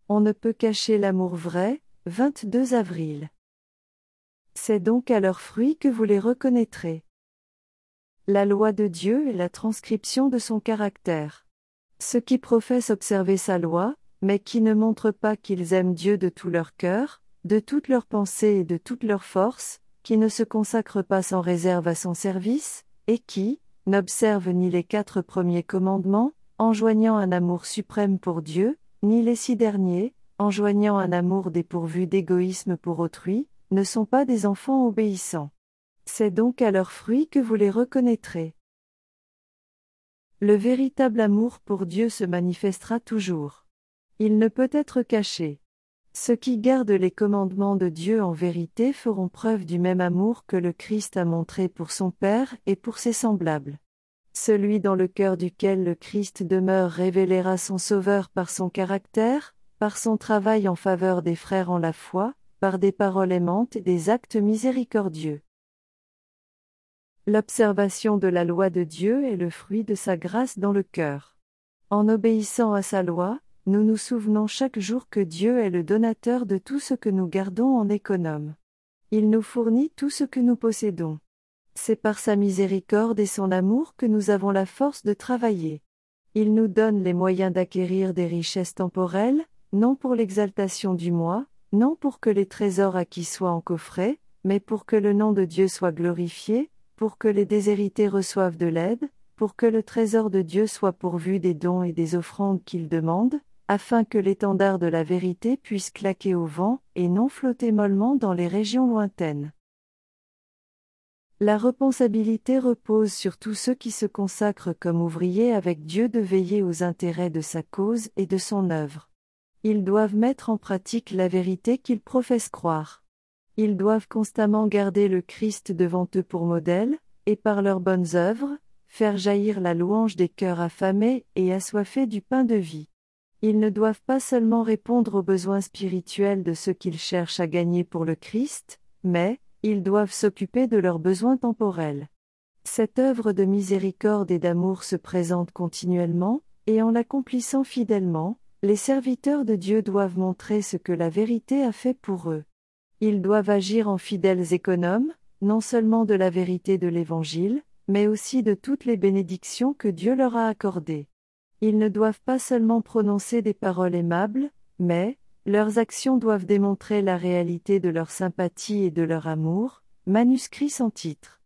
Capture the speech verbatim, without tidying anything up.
On ne peut cacher l'amour vrai. vingt-deux avril. C'est donc à leurs fruits que vous les reconnaîtrez. La loi de Dieu est la transcription de son caractère. Ceux qui professent observer sa loi, mais qui ne montrent pas qu'ils aiment Dieu de tout leur cœur, de toute leur pensée et de toute leur force, qui ne se consacrent pas sans réserve à son service, et qui n'observent ni les quatre premiers commandements, enjoignant un amour suprême pour Dieu, ni les six derniers, enjoignant un amour dépourvu d'égoïsme pour autrui, ne sont pas des enfants obéissants. C'est donc à leurs fruits que vous les reconnaîtrez. Le véritable amour pour Dieu se manifestera toujours. Il ne peut être caché. Ceux qui gardent les commandements de Dieu en vérité feront preuve du même amour que le Christ a montré pour son Père et pour ses semblables. Celui dans le cœur duquel le Christ demeure révélera son Sauveur par son caractère, par son travail en faveur des frères en la foi, par des paroles aimantes et des actes miséricordieux. L'observation de la loi de Dieu est le fruit de sa grâce dans le cœur. En obéissant à sa loi, nous nous souvenons chaque jour que Dieu est le donateur de tout ce que nous gardons en économe. Il nous fournit tout ce que nous possédons. C'est par sa miséricorde et son amour que nous avons la force de travailler. Il nous donne les moyens d'acquérir des richesses temporelles, non pour l'exaltation du moi, non pour que les trésors acquis soient encoffrés, mais pour que le nom de Dieu soit glorifié, pour que les déshérités reçoivent de l'aide, pour que le trésor de Dieu soit pourvu des dons et des offrandes qu'il demande, afin que l'étendard de la vérité puisse claquer au vent, et non flotter mollement dans les régions lointaines. La responsabilité repose sur tous ceux qui se consacrent comme ouvriers avec Dieu de veiller aux intérêts de sa cause et de son œuvre. Ils doivent mettre en pratique la vérité qu'ils professent croire. Ils doivent constamment garder le Christ devant eux pour modèle, et par leurs bonnes œuvres, faire jaillir la louange des cœurs affamés et assoiffés du pain de vie. Ils ne doivent pas seulement répondre aux besoins spirituels de ceux qu'ils cherchent à gagner pour le Christ, mais ils doivent s'occuper de leurs besoins temporels. Cette œuvre de miséricorde et d'amour se présente continuellement, et en l'accomplissant fidèlement, les serviteurs de Dieu doivent montrer ce que la vérité a fait pour eux. Ils doivent agir en fidèles économes, non seulement de la vérité de l'Évangile, mais aussi de toutes les bénédictions que Dieu leur a accordées. Ils ne doivent pas seulement prononcer des paroles aimables, mais leurs actions doivent démontrer la réalité de leur sympathie et de leur amour. Manuscrit sans titre.